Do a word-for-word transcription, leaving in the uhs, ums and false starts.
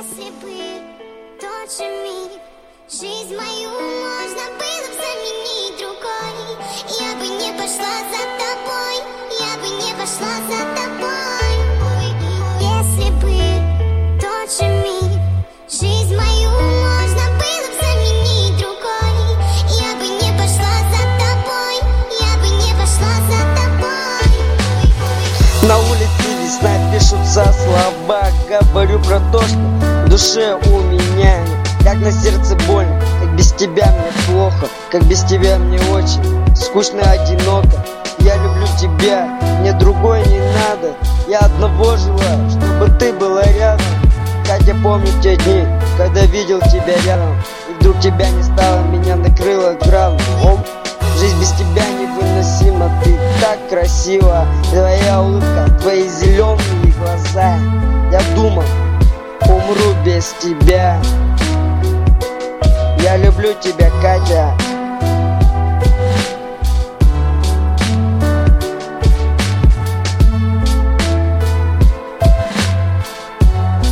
Если бы тот же миг жизнь мою можно было заменить другой, я бы не пошла за тобой, я бы не пошла за тобой. Если бы тот же миг жизнь мою можно было заменить другой, я бы не пошла за тобой, я бы не пошла за тобой. На улице весна, пишутся слова, говорю про то, что в душе у меня как на сердце больно, как без тебя мне плохо, как без тебя мне очень скучно и одиноко. Я люблю тебя, мне другой не надо, я одного желаю, чтобы ты была рядом. Катя, помню те дни, когда видел тебя рядом, и вдруг тебя не стало, меня накрыло градом. Жизнь без тебя невыносима, ты так красива, твоя улыбка, твои зеленые глаза. Я думал, умру без тебя. Я люблю тебя, Катя.